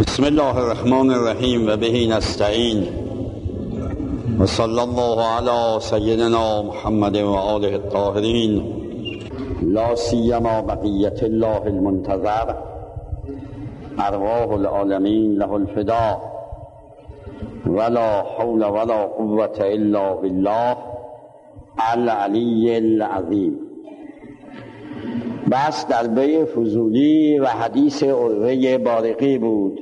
بسم الله الرحمن الرحیم و به نستعین و صلی الله علی سیدنا محمد و آله الطاهرین لا سیما بقیت الله المنتظر ارواح العالمین له الفدا ولا حول ولا قوة الا بالله العلی العظیم. بس در بی فضولی و حدیث عروه بارقی بود.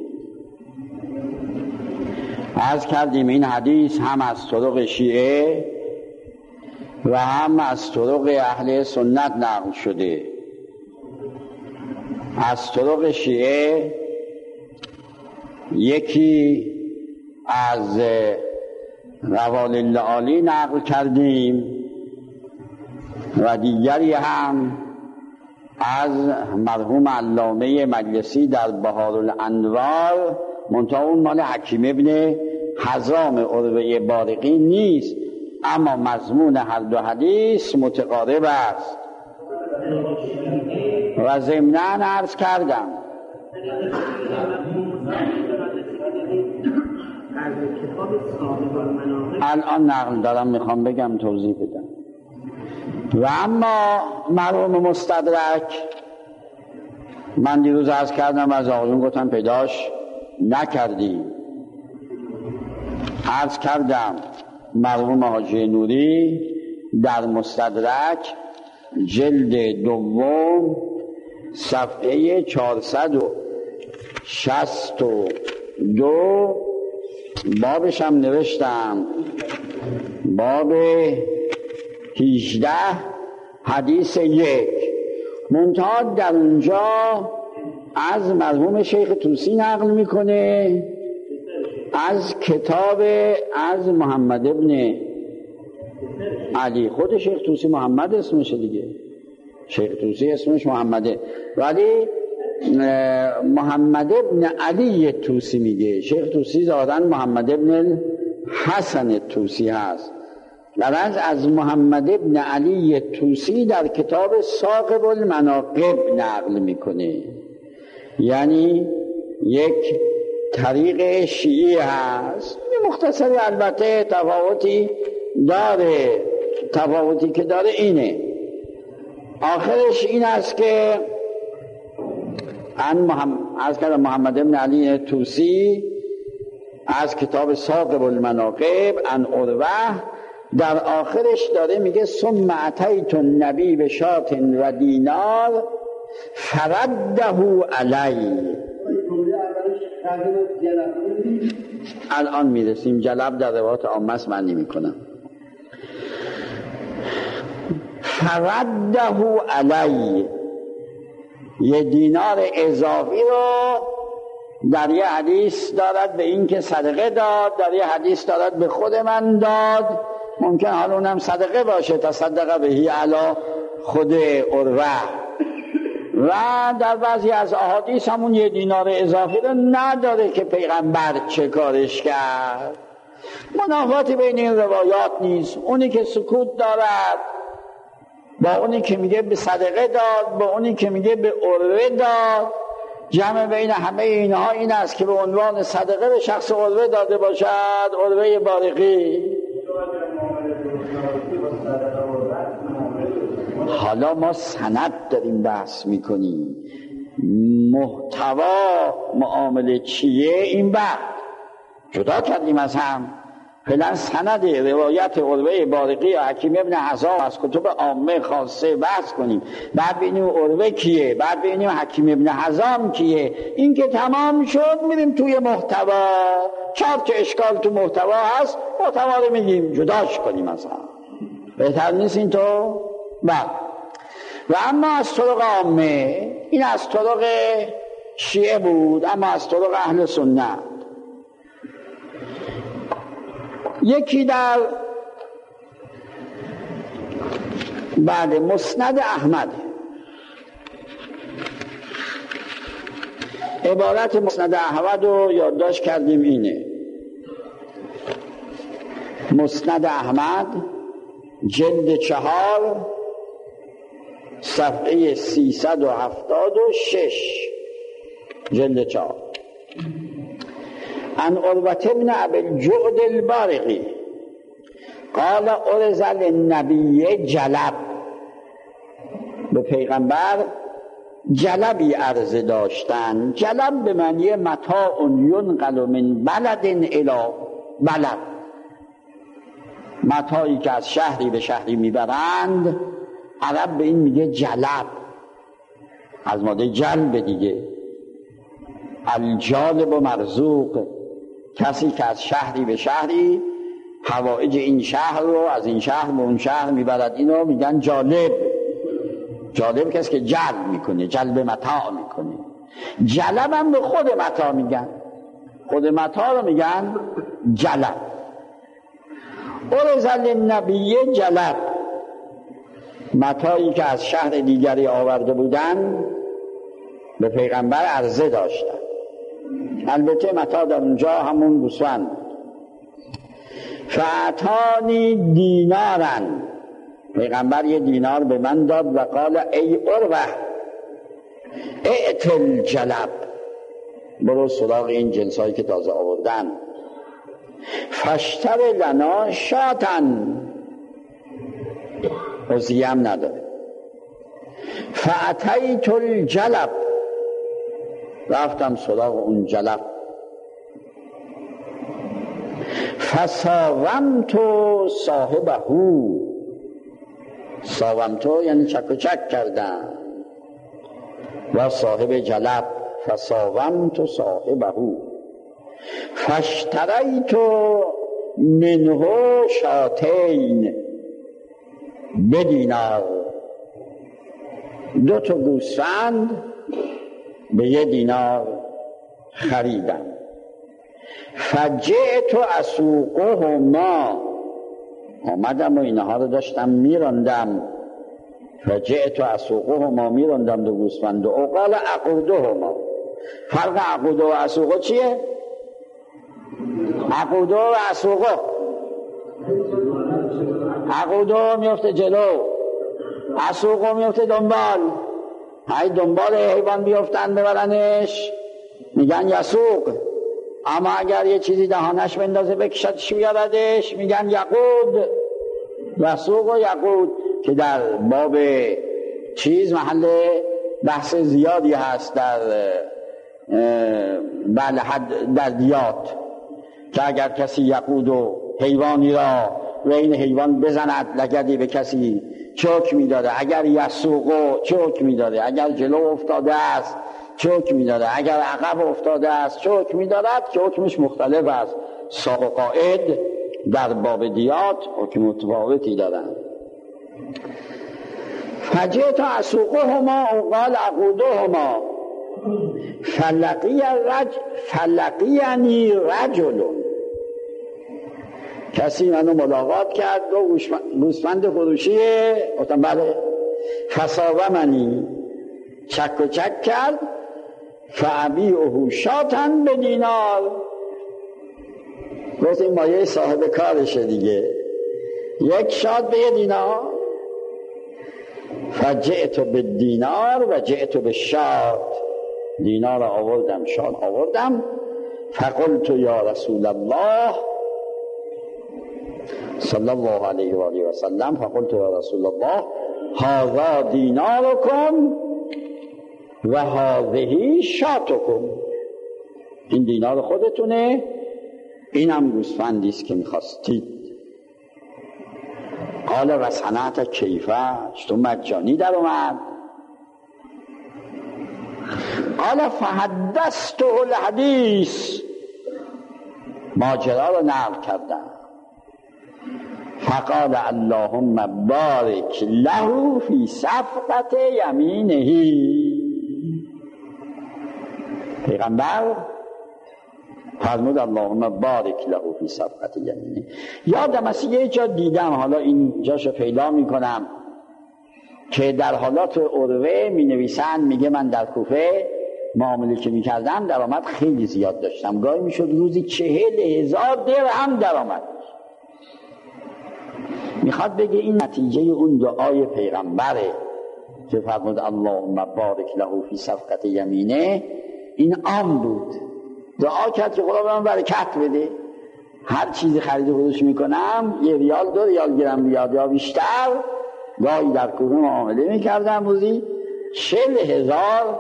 عرض کردیم این حدیث هم از طرق شیعه و هم از طرق اهل سنت نقل شده. از طرق شیعه یکی از روال العالی نقل کردیم و دیگری هم از مرحوم علامه مجلسی در بهارالانوار، منتها اون مال حکیم ابن حزام عروه بارقی نیست، اما مضمون هر دو حدیث متقارب است. و ضمناً عرض کردم الان نقل دارم میخوام بگم توضیح بدم. و اما مرحوم مستدرک من دیروز عرض کردم و از آقایون گفتم پیداش نکردیم. عرض کردم مرحوم حاجی نوری در مستدرک جلد دوم صفحه 462 بابش هم نوشتم، باب 18 حدیث 1. منتها در اونجا از مرحوم شیخ طوسی نقل میکنه از کتاب از محمد ابن علی. خود شیخ طوسی محمد اسمشه دیگه، شیخ طوسی اسمش محمده، ولی محمد ابن علی طوسی میگه. شیخ طوسی ظاهراً محمد ابن حسن طوسی هست. لرز از محمد ابن علی طوسی در کتاب ثاقب المناقب نقل میکنه، یعنی یک طریق شیعی هست. مختصری البته تفاوتی داره، تفاوتی که داره اینه، آخرش این است که از کلام محمد ابن علی طوسی از کتاب ثاقب المناقب عن عروه در آخرش داره میگه ثم اتیت النبی بشات و دینار فرده علی. الان میرسیم، جلب در روایات عامه من نمی کنم. فرده علی، یه دینار اضافی رو در یه حدیث دارد به این که صدقه داد، در یه حدیث دارد به خود من داد. ممکن حال اونم صدقه باشه، تصدق بهی علی خود عروه. و در بعضی از احادیث همون یه دینار اضافی رو نداره که پیغمبر چه کارش کرد. منافاتی بین این روایات نیست. اونی که سکوت دارد با اونی که میگه به صدقه داد، با اونی که میگه به عروه داد، جمع بین همه اینها این است که به عنوان صدقه به شخص عروه داده باشد، عروه بارقی. حالا ما سند داریم بحث میکنیم، محتوا معامله چیه این بعد جدا کردیم از هم. فعلا سند روایت عروه بارقی و حکیم ابن حزام از کتب عامه خاصه بحث کنیم، بعد ببینیم عروه کیه، بعد ببینیم حکیم ابن حزام کیه. این که تمام شد میریم توی محتوا. چهار که اشکال تو محتوا هست، محتوا رو میگیم جداش کنیم از هم. بهتر نیست این تو؟ بعد و اما از طرق عامه، این از طرق شیعه بود، اما از طرق اهل سنت یکی در بعد مسند احمد. عبارت مسند احمد رو یادداشت کردیم، اینه: مسند احمد جلد 4 صفحه 376 جلد 4. عن عروة بن ابی الجعد البارقی قال عرض للنبی جلب، به پیغمبر جلبی عرضه داشتن. جلب به معنی متاع ینقل من بلد الی بلد، متاعی که از شهری به شهری میبرند، عرب به این میگه جلب، از ماده جلب دیگه. الجالب و مرزوق، کسی که از شهری به شهری حوائج این شهر رو از این شهر به اون شهر میبرد، اینو میگن جالب. جالب کسی که جلب میکنه، جلب متاع میکنه. جلب هم به خود متاع میگن، خود متاع رو میگن جلب. عرض للنبی جلب، متاعی که از شهر دیگری آورده بودن به پیغمبر عرضه داشتن. البته متاع در اونجا همون گوسفند. فاعطانی دینارن، پیغمبر یه دینار به من داد و قال ای عروه اعط الجلب، برو سراغ این جنسایی که تازه آوردن. فاشتر لنا شاتن، وزیه هم نداره. فاتیت الجلب، رفتم سراغ اون جلب. فساومت صاحبه، ساومتو یعنی چک و چک کردم، و صاحب جلب فساومت صاحبه فاشتریت منه شاتین بدینار، 2 تا گوسفند به 1 دینار خریدم. فجئت اسوقهما، آمدم و اینها رو داشتم میراندم. فجئت اسوقهما، میراندم 2 گوسفند. و قال اقودهما، فرق عقوده و اسوقه چیه؟ عقوده و اسوقه، عقوده میفته جلو، اسوقه میفته دنبال. های دنبال حیوان بیفتن ببرنش میگن یسوق، اما اگر یه چیزی دهانش بندازه بکشدش بیاردش میگن یقود. یسوق و یقود که در باب چیز محل بحث زیادی هست در در دیات، که اگر کسی یقود و حیوانی را و این حیوان بزند لگدی به کسی چوک میداده، اگر یسوق چوک میداده، اگر جلو افتاده است چوک میداده، اگر عقب افتاده است چوک میدارد، که حکمش مختلف است. ساق و قائد در باب دیات حکم متفاوتی دارند. فجئت اسوقهما و قال عقودهما فلقیانی رجل، کسی منو ملاقات کرد، 2 گوسفند فروشیه، گفتم بله. فساومنی، چک و چک کرد. فابیعه شاتن به دینار، گفت این مایه صاحب کارشه دیگه، 1 شات به 1 دینار. فجئت بالدینار و جئت بالشات، دینار آوردم، شات آوردم. فقلت یا رسول الله صلی الله علیه و آله و سلم، فقلت یا رسول الله هذا دینارکم و هذه شاتکم، این دینار خودتونه، اینم گوسفندی است که میخواستید. قال و صنعت کیفه، چطور مجانی در اومد؟ قال فحدثته الحدیث، ماجرا رو نقل کردم. فقال اللهم بارک له فی صفقت یمینه، پیغمبر فرمود اللهم بارک له فی صفقت یمینه. یادم است یه جا دیدم، حالا این جاشو پیدا میکنم، که در حالات عروه می نویسن، میگه من در کوفه معامله که میکردم درآمد خیلی زیاد داشتم، گاهی میشد روزی 40,000 درهم درآمد. میخواد بگه این نتیجه اون دعای پیغمبره که فرمود اللهم بارک له فی صفقت یمینه. این عام بود، دعا کرد که خدا به من برکت بده، هر چیزی خرید و فروش میکنم 1 ریال 2 ریال گیرم بیاد یا بیشتر. گاهی در کوه معامله میکردم روزی 40,000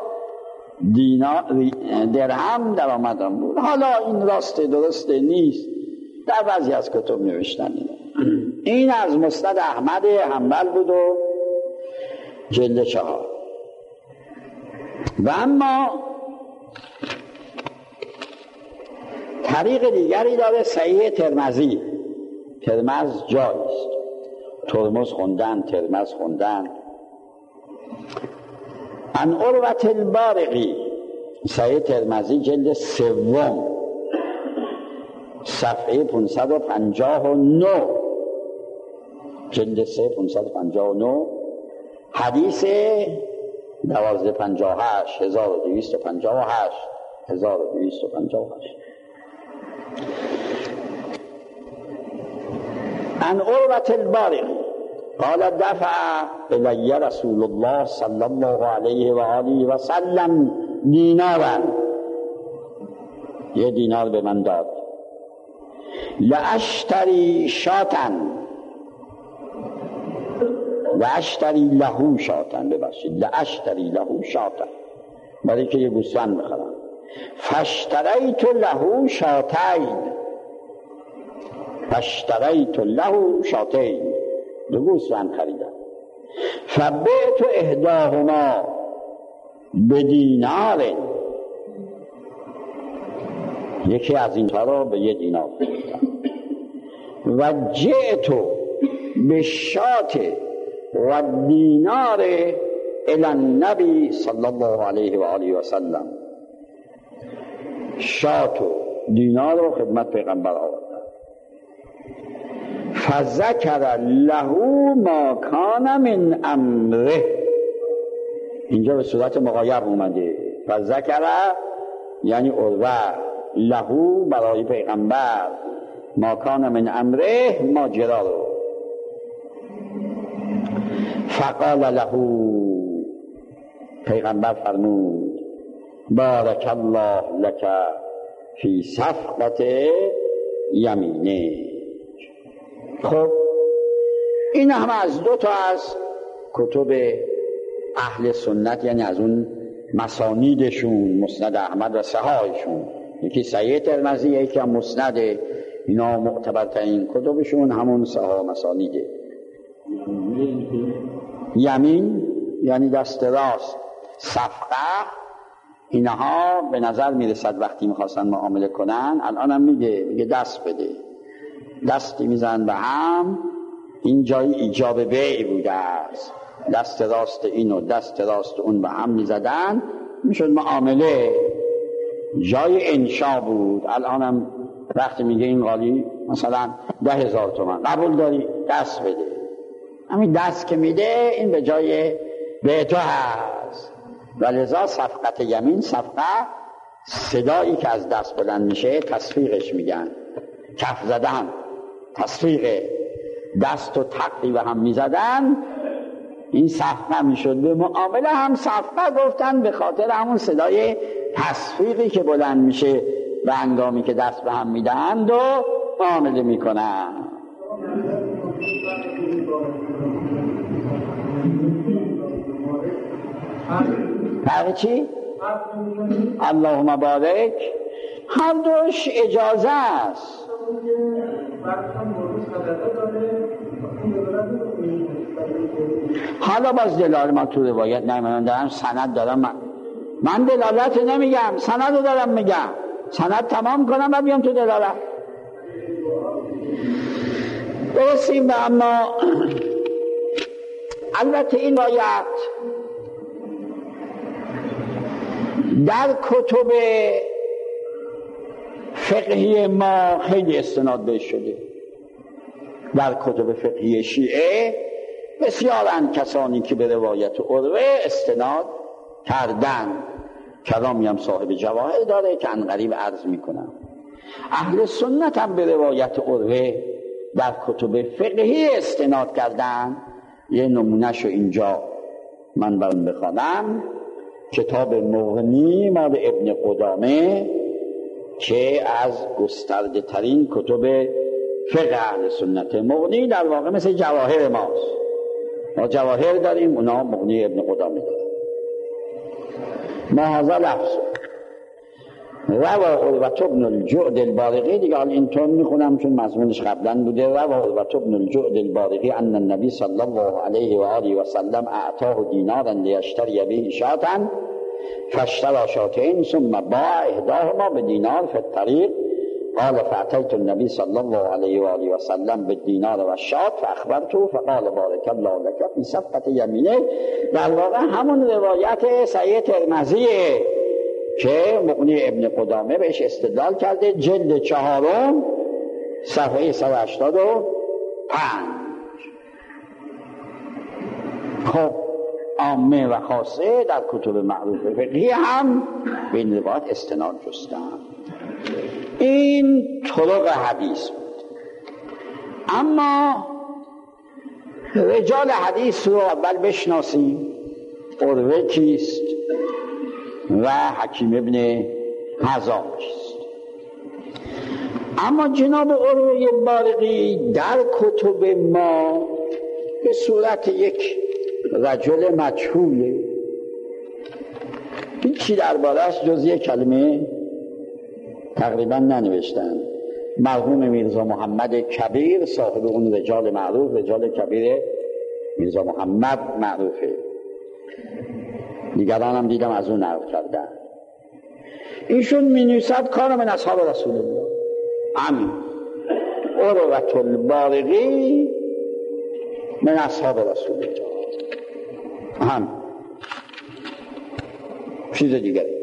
درهم درآمدم بود. حالا این راسته درسته نیست، در بعضی از کتب نوشتن این از مسند احمد حنبل بود و جلد 4. و اما طریق دیگری داره، صحیح ترمذی. ترمذ جایست، ترمز خوندن، ترمذ خوندن. عن عروة البارقی، صحیح ترمذی جلد 3 صفحه 559، جلد 3 559، حدیث 1258 1258. عن عروة البارقی قال دفع الی رسول الله صلی الله علیه و آله و سلم دینارا، 1 دینار به من داد. لاشتری شاتن، لاشتری له شاتن، ببخشید لاشتری له شاتن، برای که 1 گوسفند بخرم. فاشتریت له شاتین، فاشتریت له شاتین، 2 گوسفند خریدم. فبعت احداهما بدینار، یکی از این رو به 1 دینار خریدم. و جئت بالشات و دینار الی النبی صلی الله علیه و آله و سلم، شات و دینار رو خدمت پیغمبر آوردم. فذکر له ما کان من امره، اینجا به صورت مغایب اومده. فذکر یعنی عروه، له برای پیغمبر، ما کان من امره ماجرا رو. فقال له، پیغمبر فرمود بارک الله لک فی صفقت یمینه. خب این هم از 2 تا از کتب اهل سنت، یعنی از اون مسانیدشون، مسند احمد و صحایشون. یکی صحیح ترمذی، یکی هم مسند. اینا معتبرترین کتبشون همون صحا مسانیده. یمین یعنی دست راست. صفقه اینها به نظر میرسد وقتی میخواستن معامله کنن، الان هم میگه دست بده، دستی میزن به هم، این جای ایجاب بیع بوده است. دست راست این و دست راست اون به هم میزدن، میشد معامله. جای انشا بود. الان هم وقتی میگه این قالی مثلا 10,000 تومان، قبول داری؟ دست بده. همین دست که میده این به جای به تو هست. ولذا صفقت یمین، صفقه صدایی که از دست بلند میشه تصفیقش میگن، کف زدن، تصفیق دست و تقریبا هم میزدن، این صفقه میشد. به معامله هم صفقه گفتن به خاطر همون صدای تصفیقی که بلند میشه به هنگامی که دست به هم میدهند و معامله میکنن. فرق چی؟ اللهم بارک، هر دوش اجازه است. حالا باز دلالت، ما تو روایت من دارم سند دارم، من دلالت نمیگم، سند رو دارم میگم. سند تمام کنم و بیام تو دلالت. برسیم به اما البته این روایت در کتب فقهی ما خیلی استناد بهش شده. در کتب فقهی شیعه بسیارن کسانی که به روایت عروه استناد کردن. کلامی هم صاحب جواهر داره که عنقریب عرض میکنم. اهل سنت هم به روایت عروه در کتب فقهی استناد کردن. یه نمونهشو اینجا من برام بخوانم. کتاب مغنی مال ابن قدامه که از گسترده ترین کتب فقه اهل سنت. مغنی در واقع مثل جواهر ماست، ما جواهر داریم، اونا مغنی ابن قدامه دارن. ما هذا لفظ روى عروة بن الجعد البارقی، دیگه حال اینطور میخونم چون مضمونش قبلا بوده. روى عروة بن الجعد البارقی ان النبی صلی الله علیه و آله و سلم اعطاه دینارا لیشتری به شاة فاشترى شاتين ثم باع احداهما بدینار فی الطریق. قال فأتيت النبي صلى الله عليه وآله وسلم بالدينار والشاة فأخبرته فقال بارك الله لك في صفقة يمينه. در واقع همون روایت صحیح ترمذیه که مغنی ابن قدامه بهش استدلال کرده، جلد 4 صفحه 185. خب عامه و خاصه در کتب معروف فقهی هم به این روایت استناد جستن. این طرق حدیث بود. اما رجال حدیث رو اول بشناسیم. عروه کیست و حکیم ابن حزام کیست؟ اما جناب عروه بارقی در کتب ما به صورت یک رجل مجهوله، هیچی درباره‌اش جز یک کلمه تقریبا ننوشتن. مرحوم میرزا محمد کبیر صاحب اون رجال معروف، رجال کبیر میرزا محمد معروفه، دیگران هم دیدم از اون نقل کردن. ایشون می‌نویسد کار من اصحاب رسول الله، همین عروة البارقی من اصحاب رسول الله، هم چیز دیگری.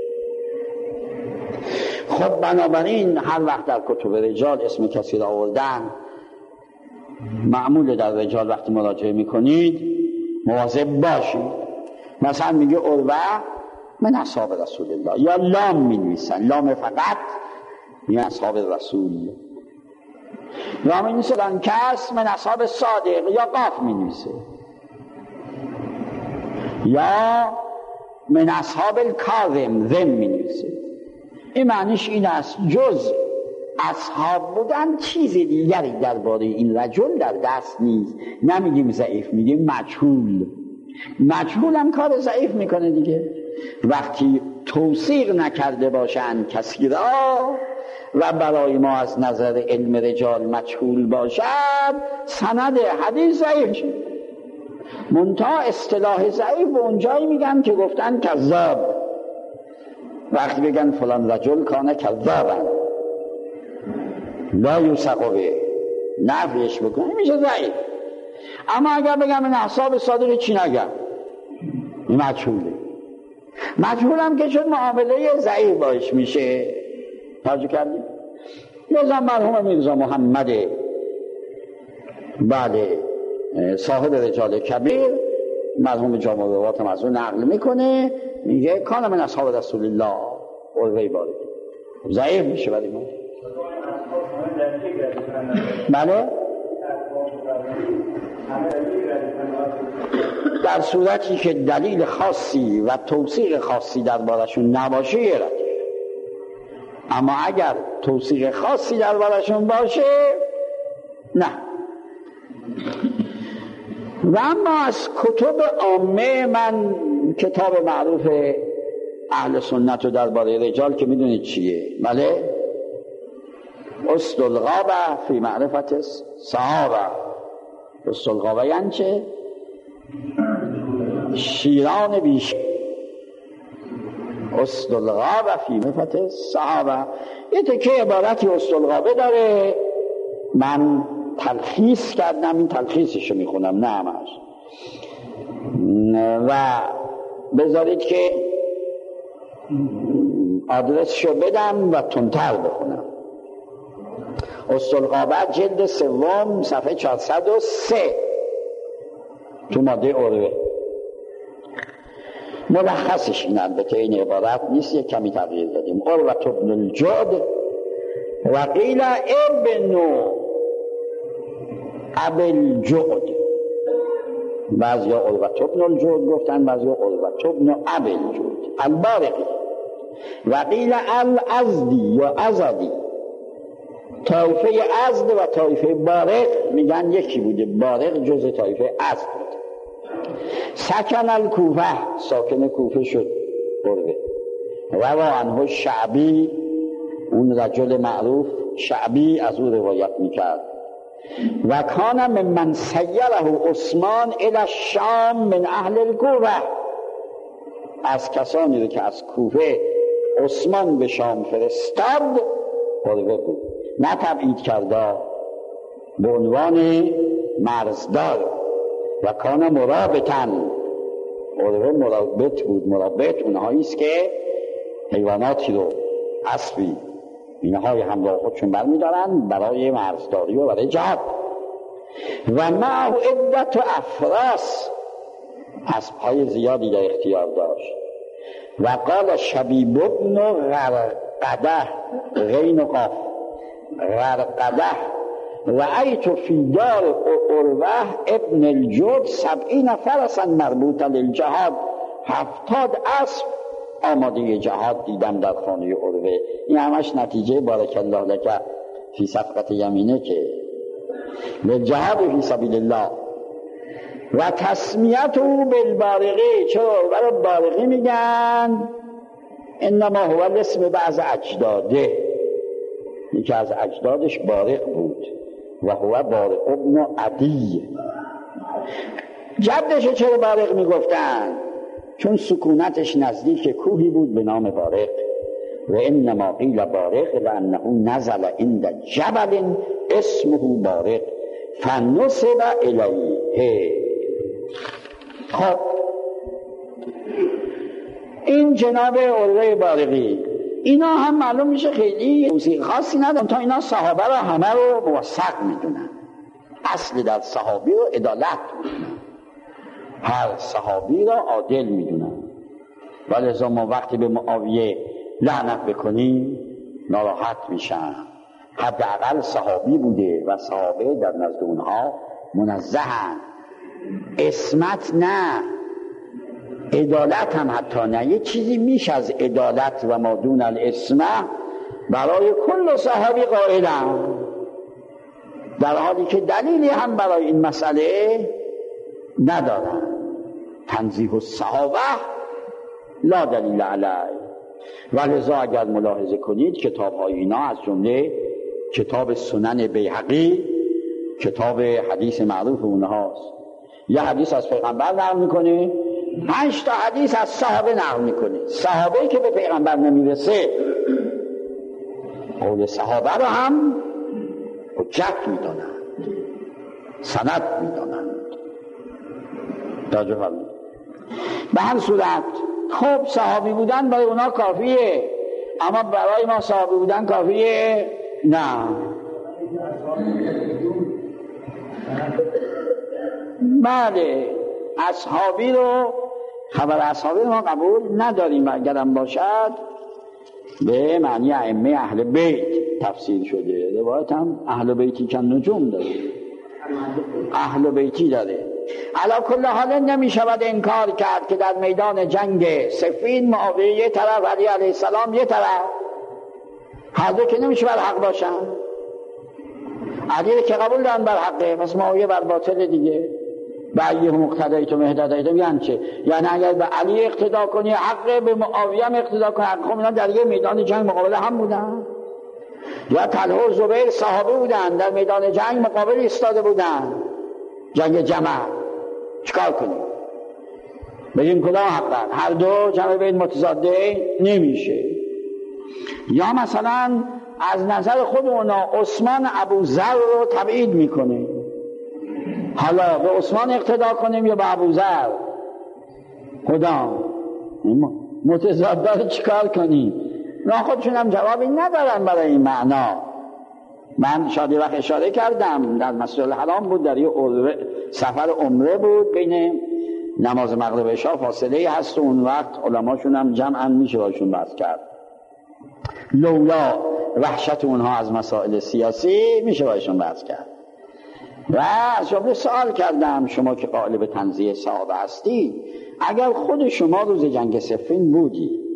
خب بنابراین هر وقت در کتب رجال اسم کسی را آوردن، معمول در رجال وقتی مراجعه میکنید مواظب باشید. مثلا میگه عروه من اصحاب رسول الله، یا لام مینویسن، لام فقط میگه اصحاب رسول، یا مینویسن کس من اصحاب صادق، یا قاف مینویسه، یا من اصحاب الکاظم ذم مینویسه. این معنیش این است جز اصحاب بودن چیز دیگری درباره این رجل در دست نیست. نمیگیم ضعیف، میگیم مجهول. مجهول هم کار ضعیف میکنه دیگه. وقتی توثیق نکرده باشن کسی را و برای ما از نظر علم رجال مجهول باشد، سند حدیث ضعیف شد. منتها اصطلاح ضعیف به اونجایی میگن که گفتن کذاب. وقتی بگن فلان رجل کانه کذابن لا یوثق به، نفیش بکنه میشه ضعیف. اما اگر بگم من اصحاب صادق چی نگم؟ مجهوله. مجهول هم که شد معامله ضعیف باش میشه. توجه کردیم؟ مثلا مرحوم میرزا محمد بله صاحب رجال کبیر، مرحوم جامع روات هم از اون نقل میکنه، میگه کان من اصحاب رسول الله عروه بارقی. ضعیف میشه برای ما. بله در صورتی که دلیل خاصی و توثیق خاصی دربارشون نباشه یه رد. اما اگر توثیق خاصی دربارشون باشه نه. و اما از کتب عامه، من کتاب معروف اهل سنت رو درباره رجال که میدونید چیه، بله؟ اسدالغابه فی معرفت صحابه. اسدالغابه یعنی چه؟ شیران بیش. اسدالغابه فی معرفت صحابه. یه تکه عبارتی اسدالغابه داره، من تلخیص کردم، این تلخیصشو میخونم نه همش، و بذارید که آدرسشو بدم و تندتر بخونم. اسدالغابه جلد 3 صفحه 403 تو ماده عروه. ملخصش این، البته این عبارت نیست، یک کمی تغییر دادیم. عروة بن الجعد و قیل ابن ابی الجعد، بعضی ها عروة بن الجعد گفتن، بعضی ها عروة بن ابی الجعد البارقی. و قیل الازدی یا ازدی، طایفه ازد و طایفه بارق میگن یکی بوده، بارق جز طایفه ازد بوده. سکن الکوفه، ساکن کوفه شد عروه. روی عنه شعبی، اون رجل معروف شعبی از او روایت میکرد. و کان ممن سیره عثمان الی الشام من اهل الکوفه، از کسانی رو که از کوفه عثمان به شام فرستاد عروه بود. نه تبعید کرده، به عنوان مرزدار. و کان مرابطن، عروه مرابط بود. مرابط اونهاییست که حیواناتی رو، اسبی اینهای همراه خودشون برمیدارن برای مرزداری و برای جهاد. و معه عدت افراس، اسبهای زیادی در اختیار داشت. و قال شبیب بن غرقده، غین و قاف، غرقده و ایت فی دار عروه ابن الجود 70 فرسا مربوطا للجهاد، 70 اسب آماده جهاد دیدم در خانه عروه. این همش نتیجه بارک الله لک فی صفقت یمینه که للجهاد فی سبیل الله. و تسمیت او بالبارقی، چرا برای بارقی میگن؟ انما هو الاسم بعض اجداده، یکی از اجدادش بارق بود و هو بارق ابن عدی. جدش چرا بارق میگفتن؟ چون سکونتش نزدیک کوهی بود به نام بارق. و انما قیل بارق لانه نزل عند جبل اسمه بارق فنسب الیه. خب این جناب عروه بارقی، اینا هم معلوم میشه خیلی توصیح خاصی ندارن، تا اینا صحابه رو همه رو موثق میدونن، اصل در صحابی رو عدالت میدونن، هر صحابی رو عادل میدونن. ولذا ما وقتی به معاویه لعنت بکنیم ناراحت میشن، حداقل صحابی بوده و صحابه در نزد اونها منزهن. عصمت نه، عدالت هم حتی نه. یه چیزی میشه از عدالت و ما دون العصمه برای کل صحابی قائلم، در حالی که دلیلی هم برای این مسئله ندارن. تنزیه الصحابه لا دلیل علیه. ولذا اگر ملاحظه کنید کتاب های اینا از جمله کتاب سنن بیهقی، کتاب حدیث معروف اونهاست، یه حدیث از پیغمبر نقل میکنه، 5 تا حدیث از صحابه نقل میکنه. صحابه که به پیغمبر نمیرسه قول صحابه رو هم حجت میدانند، سند میدانند. توجه فرمایید. به هر صورت خب صحابی بودن برای اونا کافیه، اما برای ما صحابی بودن کافیه؟ نه. بله، اصحابی رو، خبر اصحابی رو ما قبول نداریم و اگرم باشد به معنی ائمه اهل بیت تفسیر شده. روایت هم اهل بیتی کن نجوم داره، اهل بیتی داره. علا کل حال نمی شود انکار کرد که در میدان جنگ صفین معاویه یه طرف، علی علیه السلام یه طرف، هر دو که نمی شود حق باشن. علی که قبول دارن بر حقه، پس معاویه بر باطل دیگه. به ایهم اقتدیتم اهتدیتم یعنی چه؟ یعنی اگر به علی اقتدا کنی حقه، به معاویه هم اقتدا کنی حقه. خب اینا در یه میدان جنگ مقابل هم بودن. یا طلحه و زبیر صحابه بودن، در میدان جنگ مقابل ایستاده بودن، جنگ جمع. چیکار کنیم؟ بگیم کدام حقن؟ هر دو جمع بین متضاده نمیشه. یا مثلا از نظر خود اونا عثمان ابوذر رو تبعید میکنه، حالا به عثمان اقتدا کنیم یا به ابوذر؟ کدام؟ متضاده رو چیکار کنیم؟ نه خودشون هم جوابی ندارن برای این معنا. من شادی وقت اشاره کردم در مسجد الحرام بود، در یه سفر عمره بود، بین نماز مغرب و عشا فاصله هست و اون وقت علماشون هم جمعا میشه باشون بحث کرد. لولا وحشت اونها از مسائل سیاسی میشه باشون بحث کرد. و از جمله سوال کردم شما که قائل به تنزیه صحابه هستید، اگر خود شما روز جنگ صفین بودی،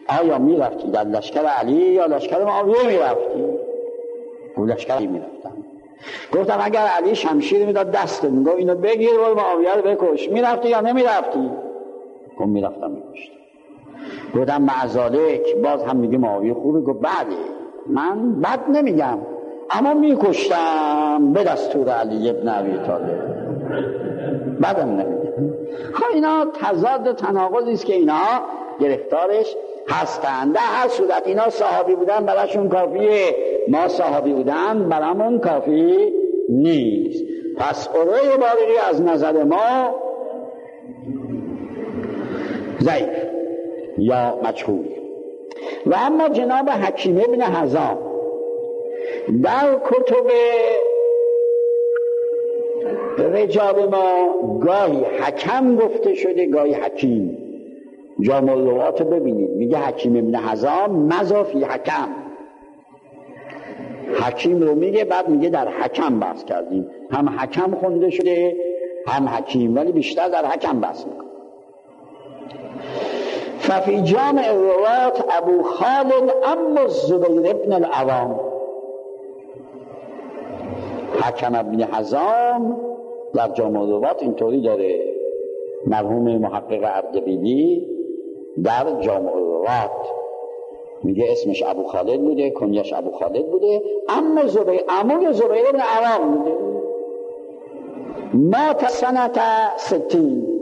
آیا میرفتی در لشکر علی یا لشکر معاویه میرفتی؟ گفت لشکر علی میرفتم. گفتم اگر علی شمشیر میداد دستت، میگفت اینو بگیر برو معاویه رو بکش، میرفتی یا نمیرفتی؟ گفت میرفتم میکشتم. گفتم معذالک باز هم میگه معاویه خوبه؟ گفت بله من بد نمیگم اما میکشتم به دستور علی ابن ابی طالب، بدم نمیگم. خب اینا تضاد و تناقضی است که اینا گرفتارش هستند. در هر صورت اینا صحابی بودن براشون کافیه، ما صحابی بودن برامون کافی نیست. پس عروه بارقی از نظر ما ضعیف یا مجهول. و اما جناب حکیم ابن حزام در کتب رجال ما گاهی حکم گفته شده گاهی حکیم. جامع الروات ببینید میگه حکیم ابن حزام مضافی حکم، حکیم رو میگه بعد میگه در حکم بحث کردیم، هم حکم خونده شده هم حکیم، ولی بیشتر در حکم بحث میکنه. ففی جامع الروات ابو خالد اما الزبیر ابن العوام. حکم ابن حزام در جامع الروات اینطوری داره، مرحوم محقق اردبیلی در جامع الروات میگه اسمش ابو خالد بوده، کنیش ابو خالد بوده، اما زبیر عموی زبیر ابن عوام بوده. مات سنت 60،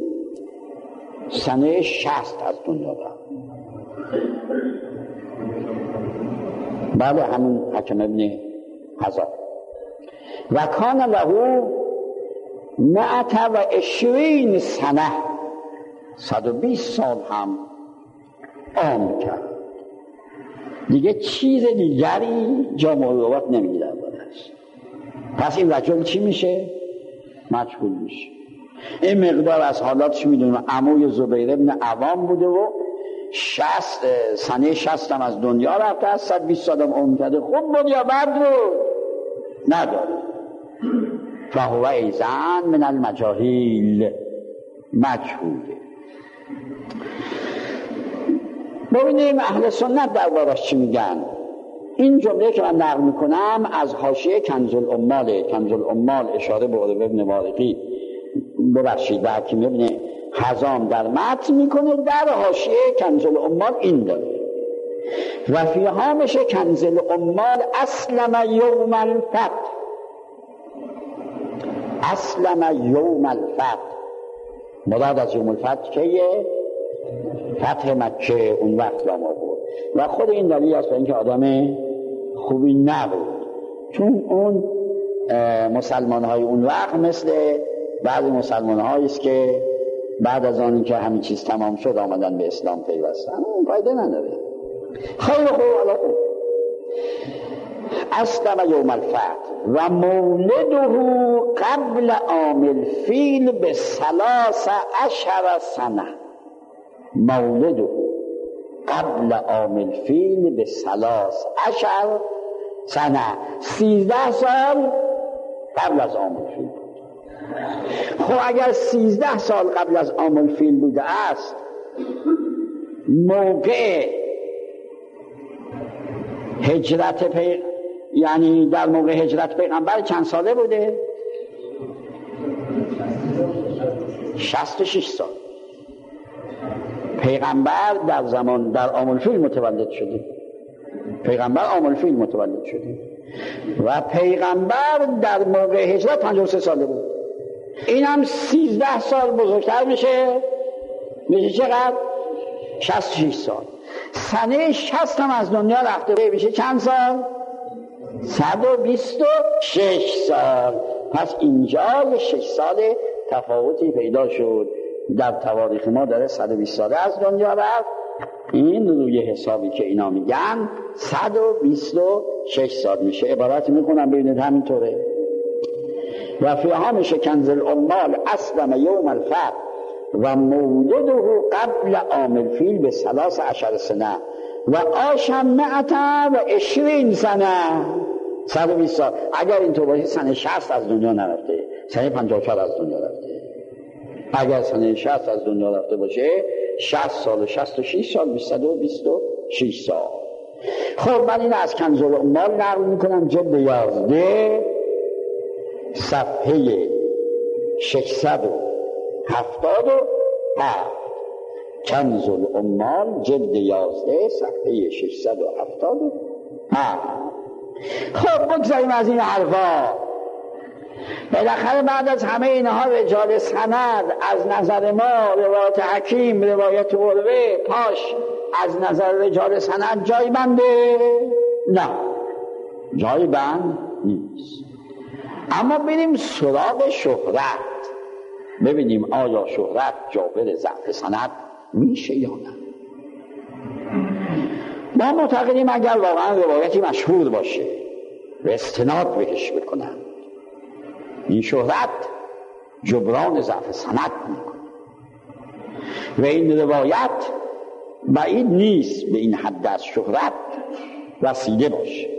سنه 60 از دنیا رفت. بله همون حکم ابن حزام. و کان له 120 سنه، 120 سال هم عام کرد. دیگه چیز دیگری جامع الروات نمیگه درباره‌اش. پس این رجل چی میشه؟ مجهول میشه. این مقدار از حالاتش میدونم. عموی زبیر ابن عوام بوده و 60 سنه 60 هم از دنیا رفته، از 120 سال هم عمر کرده. خوب بود یا بد بود؟ نداره. فهو ایضاً من المجاهیل، مجهوله. ببینیم اهل سنت دربارش چی میگن. این جمله که من نقل میکنم از حاشیه کنز العمال. کنز العمال اشاره به عروه ابن بارقی ببخشید و حکیم ابن حزام در متن میکنه. در حاشیه کنز العمال این داره: و فی هامش کنز العمال اسلم یوم الفتح. اسلم یوم الفتح، مراد از یوم الفتح که فتح مکه اون وقت را ما بود. و خود این دلیل است به اینکه آدم خوبی نبود، چون اون مسلمان های اون وقت مثل بعضی مسلمان هایی است که بعد از آن که همین چیز تمام شد آمدن به اسلام پیوستن، اون فایده نداره. خیلی خوب. حالا خوب اسلم یوم الفتح و مولده قبل عام الفیل به 13 سنه. مولده قبل عام الفیل به 13 سنه، 13 سال قبل از عام الفیل. خب اگر 13 سال قبل از عام الفیل بوده است، موقع هجرت یعنی در موقع هجرت پیغمبر چند ساله بوده؟ 66 سال. پیغمبر در زمان در عام الفیل متولد شده. پیغمبر عام الفیل متولد شده و پیغمبر در موقع هجرت 53 ساله بود. این هم 13 سال بزرگتر میشه چقدر؟ 66 سال. سنه 60 هم از دنیا رفته میشه چند سال؟ 126 سال. پس اینجا 6 سال تفاوتی پیدا شد. در تواریخ ما داره 120 ساله از دنیا رفت. این روی حسابی که اینا میگن 126 سال میشه. عبارت میکنم ببینید همینطوره: و فی هامش کنز العمال اسلم یوم الفتح و مولده قبل عام الفیل به 13 سنه و آشم 120 سنه، 120 سال. اگر اینطور باشه سنه 60 از دنیا نرفته، سنه 54 از دنیا رفته. اگر سنه 60 از دنیا رفته باشه 60 سال و 66 سال 126 6 سال. خب من این از کنز العمال نقل میکنم، جلد 11 صفحه 677. کنز العمال جلد 11 صفحه 677. خب بگذاریم از این حرفا. بالاخره بعد از همه اینها رجال سند از نظر ما، روایت حکیم، روایت عروه، پاش از نظر رجال سند جای بنده؟ نه، جای بند نیست. اما بریم سراغ شهرت، ببینیم آیا شهرت جابر ضعف سند میشه یا نه. ما معتقدیم اگر واقعا روایتی مشهور باشه و استناد بهش بکنن، این شهرت جبران ضعف سند میکنه و این روایت بعید نیست به این حد از شهرت رسیده باشه.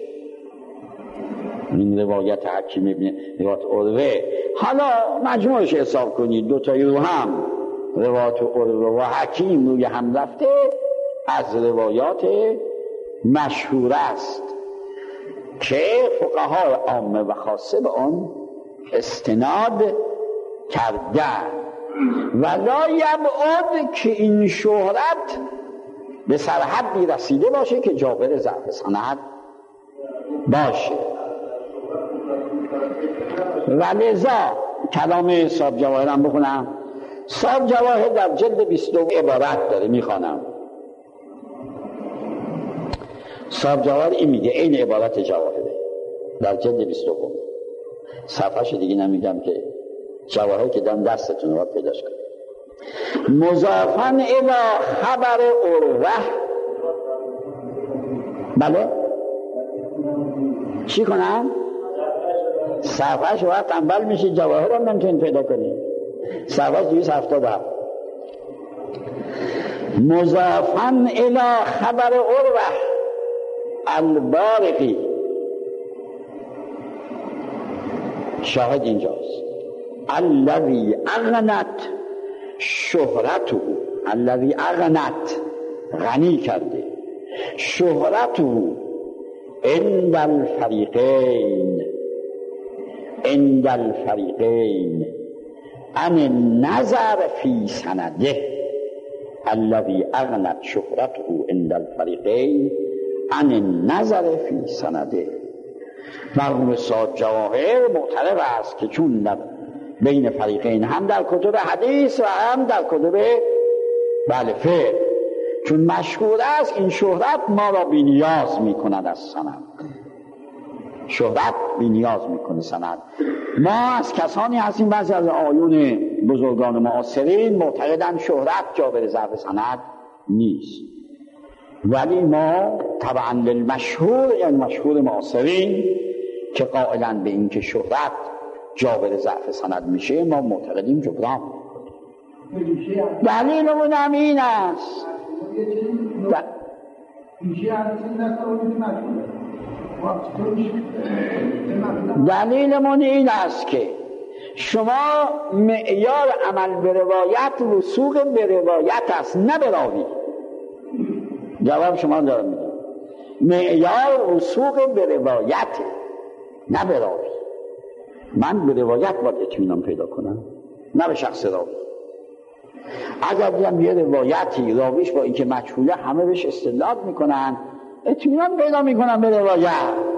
این روایت حکیم ابن روایت عروه، حالا مجموعش حساب کنید، دوتایی رو هم روایت عروه و حکیم روی هم رفته، از روایات مشهور است که فقهای عامه و خاصه به آن استناد کردن. ولا یبعد که این شهرت به سرحدی رسیده باشه که جابر ضعف سند باشه. و لذا کلام صاحب جواهر هم بخونم. صاحب جواهر در جلد 22 عبارت داره، میخوانم. صاحب جواهر این میگه، این عبارت جواهره در جلد 22 صفحه‌ش دیگه نمیگم که جواهر که دم دستتون رو پیداش کنید. مضافاً الی خبر عروه. بله چی کنم؟ صفحه‌ش وقت تنبل میشه، جواهر هم نمیتونید پیدا کنید. صفحه 277. مضافاً الی خبر عروه البارقی. شاهد اینجاست. الذی اغنت شهرته، الذی اغنت غنی کرده، شهرته عند الفریقین، عند الفریقین عن النظر فی سنده. الذی اغنت شهرته عند الفریقین عن النظر فی سنده. مرحوم صاحب جواهر معترف است که چون در بین فریقین، هم در کتب حدیث و هم در کتب فقه، چون مشهور است، این شهرت ما را بی‌نیاز می‌کند از سند. شهرت بی‌نیاز می‌کنه سند. ما از کسانی هستیم، بعضی از آیون بزرگان معاصرین معتقدند شهرت جابر ضعف سند نیست، ولی ما طبعا للمشهور، یعنی مشهور معاصرین که قائلن به این که شهرت جابر ضعف سند میشه، ما معتقدیم جبران. دلیلمون هم این است. دلیلمون این است که شما معیار عمل به روایت وثوق به روایت است، نه به راوی. جواب شما دارم میدم، معیار وثوق به روایت، نه به راوی. من به روایت باید اطمینان پیدا کنم، نه به شخص راوی. اگر دیدم یه روایتی راویش با اینکه مجهوله همه بهش استدلال میکنن، اطمینان پیدا میکنم به روایت.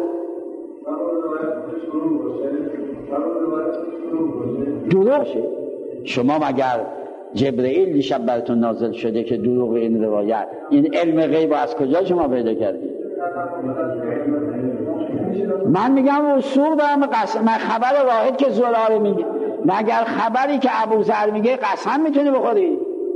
دروغه. شما مگر جبرئیل دیشب براتون نازل شده که دروغ این روایت، این علم غیب از کجا شما پیدا کردید؟ من میگم وثوق دارم قسم. من خبر واحد که زراره میگه، مگر خبری که ابوذر میگه قسم میتونی بخوری؟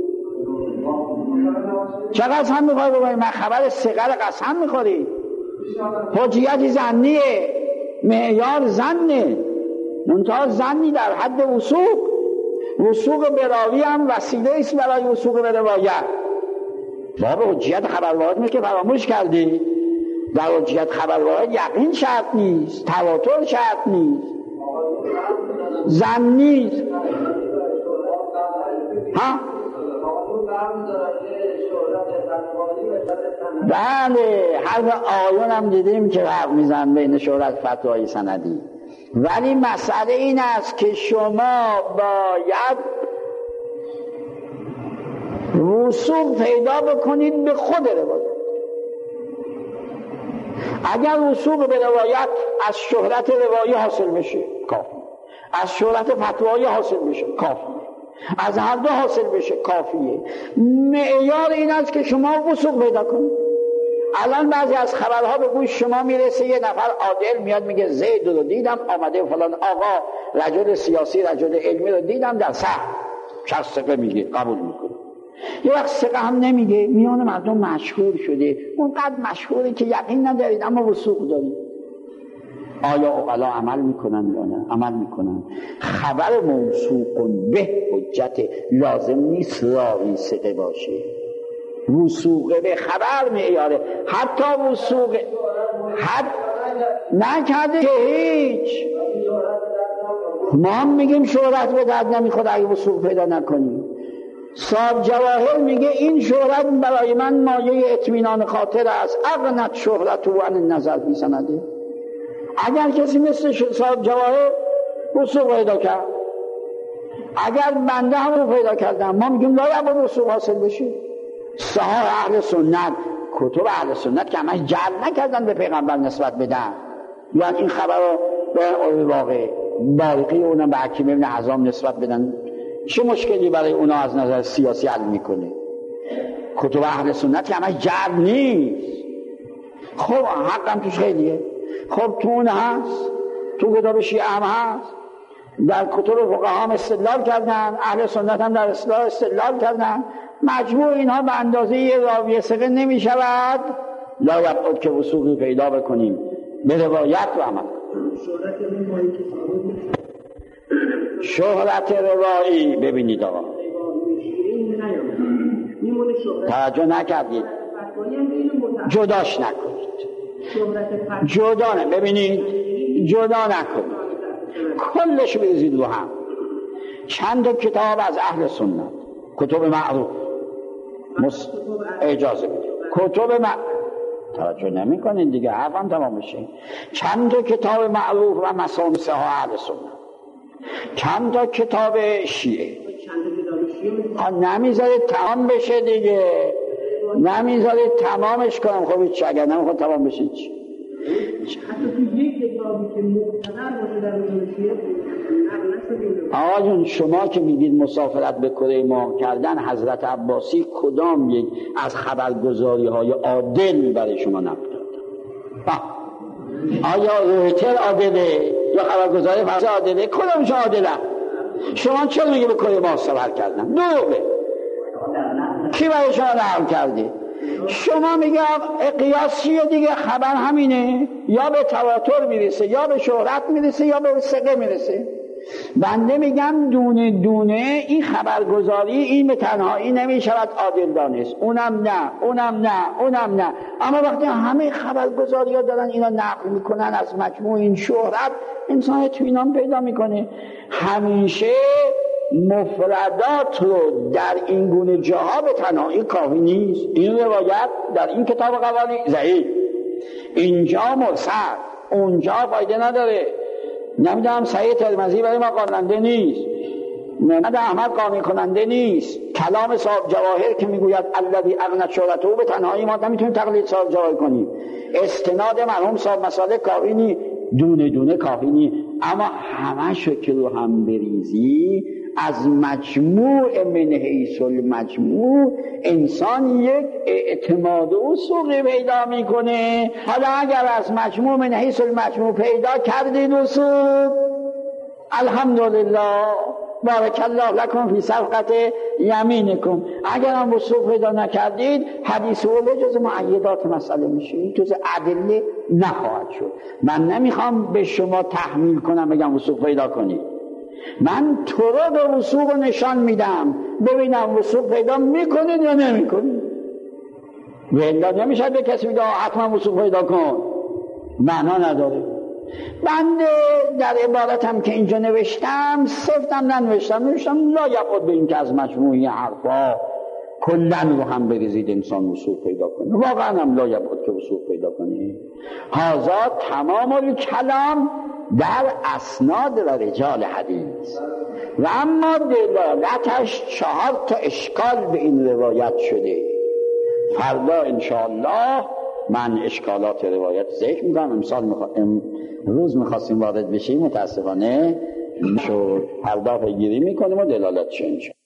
چه قسم میخوای بخوری؟ من خبر صغر قسم میخوری؟ حجیت ظنیه، معیار ظنه، منتها ظنی در حد وثوق. وثوق به راوی هم وسیله است برای وثوق به روایت. باب حجیت خبر واحد میشه که فراموش کردی. در حجیت خبر واحد یقین شرط نیست، تواتر شرط نیست، ظنی است. ها؟ بله، حرف آیون هم دیدیم که فرق میزن بین شهرت فتوای سندی. ولی مسئله این است که شما باید وثوق پیدا بکنید به خود روایت. اگر وثوق به روایت از شهرت روایی حاصل بشه کافی، از شهرت فتوایی حاصل بشه کافی، از هر دو حاصل بشه کافیه. معیار این است که شما وثوق پیدا کنید. الان بعضی از خبرها به گوش شما میرسه، یه نفر عادل میاد میگه زید رو دیدم آمده فلان آقا رجل سیاسی رجل علمی رو دیدم در صحن، شخص ثقه میگه قبول میکنه. یه وقت ثقه هم نمیگه، میان مردم مشهور شده، اونقدر مشهوره که یقین ندارید اما وثوق دارید. آیا عقلا عمل میکنن یا نه؟ عمل میکنن. خبر موثوق به حجت لازم نیست راوی ثقه باشه. وثوق به خبر معیاره. حتی وثوق نکرده که هیچ. ما هم میگیم شهرت به درد نمیخواد اگه وثوق پیدا نکنیم. صاحب جواهر میگه این شهرت برای من مایه اطمینان خاطر است، اغنت شهرت و عن النظر فی سنده. اگر کسی مثل صاحب جواهر وثوق پیدا کرد، اگر بنده هم رو پیدا کردم، ما میگیم لا یبقى وثوق حاصل بشه. صحابه اهل سنت، کتب اهل سنت که همش جعل نکردن به پیغمبر نسبت بدن، یعنی این خبر رو به واقع باقی اونم به حکیم ابن حزام نسبت بدن، چه مشکلی برای اونا از نظر سیاسی حل میکنه؟ کتب اهل سنت که همش جعل نیست. خب حقم توش خیلیه. خب تو اون هست، تو کتاب شیعه هم هست، در کتب فقها هم استدلال کردن، اهل سنت هم در اصلاح استدلال کردن. مجموع اینها به اندازه یه راوی ثقه نمی شود لا یبعد که وثوقی پیدا بکنیم به روایت و عمل. شهرت روایی ببینید آقا، توجه نکردید، جداش نکنید، جدا نه، ببینید جدا نکنید، کلش بریزید رو هم. چند کتاب از اهل سنت، کتب معروف، اجازه بدید، کتب توجه نمی کنید دیگه، حرفم تمام میشه. چند کتاب معروف و مسانسه ها اهل سنت، چند تا کتاب شیعه. نمیذارید تمام بشه دیگه، نمیذارید تمامش کنم. خب هیچ اگر نمیخواد تمام بشه چی؟ حتی تو یک کتابی که مقتدر باشه در اون شیعه آقایون، شما که میگید مسافرت به کره ماه کردن، حضرت عباسی کدام یک از خبرگزاری های عادل برای شما نقل کرد؟ آیا رویتر عادله یا خبرگزاری فرانسه عادله؟ کدامش عادله؟ شما چرا میگه به کره ماه سفر کردن؟ دروغه. کی برای شما نقل کرده؟ شما میگه قیاس چیه دیگه؟ خبر همینه، یا به تواتر میرسه، یا به شهرت میرسه، یا به ثقه میرسه. بنده میگم دونه دونه این خبرگزاری این به تنهایی نمیشود عادل دانست، اونم نه، اونم نه، اونم نه. اما وقتی همه خبرگزاری ها دارن اینا نقل میکنن از مجموع این شهرت، انسان اطمینان پیدا میکنه. همیشه مفردات رو در این گونه جاها به تنهایی کافی نیست. این روایت در این کتاب قوانی ضعیف، اینجا مرسل، اونجا فایده نداره. نمیدونم صحیح ترمذی برای ما قاننده نیست، نمیدونم احمد قانع کننده نیست. کلام صاحب جواهر که میگوید الذی اغنت شهرته به تنهایی ما نمیتونیم تقلید صاحب جواهر کنیم. استناد مرحوم صاحب مسائل کافی نی، دونه دونه کافی نی. اما همه که رو هم بریزی از مجموع من حیث المجموع انسان یک اعتماد و وثوقی پیدا میکنه. حالا اگر از مجموع من حیث المجموع پیدا کردید وثوق، الحمدلله بارک الله لکم فی صفقت یمینکم. اگر هم وثوق پیدا نکردید، حدیث اوله جز معیدات مسئله میشه، جز ادله نخواهد شد. من نمیخوام به شما تحمیل کنم بگم وثوق پیدا کنید، من تو رو به وثوق نشان میدم، ببینم وثوق پیدا میکنید یا نمیکنید. ولی نمیشه به کسی بگه حتما وثوق پیدا کن، معنا نداره. بنده در عبارتم که اینجا نوشتم سفتم ننوشتم، نوشتم لا یبعد به این که از مجموعی حرفا کلن رو هم بریزید انسان وسوق پیدا کنه. واقعا هم لایبود که وسوق پیدا کنه. هذا تمام الکلام در اسناد و رجال حدیث. و اما دلالتش 4 اشکال به این روایت شده. فردا انشاءالله من اشکالات روایت ذکر میکنم. امروز میخواستیم وارد بشیم، متاسفانه شد. فردا پیگیری میکنیم و دلالتش انشاءالله.